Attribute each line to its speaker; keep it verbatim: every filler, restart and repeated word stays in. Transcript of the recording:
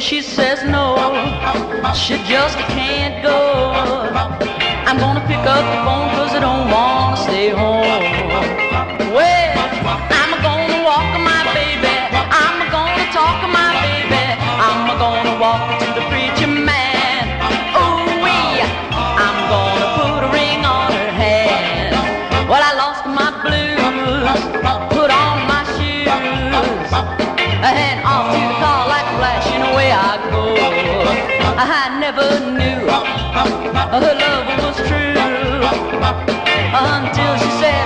Speaker 1: she says no, she just can't go. I'm gonna pick up the phone cause I don't wanna stay home. Well, I'm gonna walk my baby, I'm gonna talk my baby, I'm gonna walk to the preacher man. Ooh-wee, I'm gonna put a ring on her hand. Well, I lost my blues, put on my shoes, and off to the car like a flash, and away I go. I never knew her love was true until she said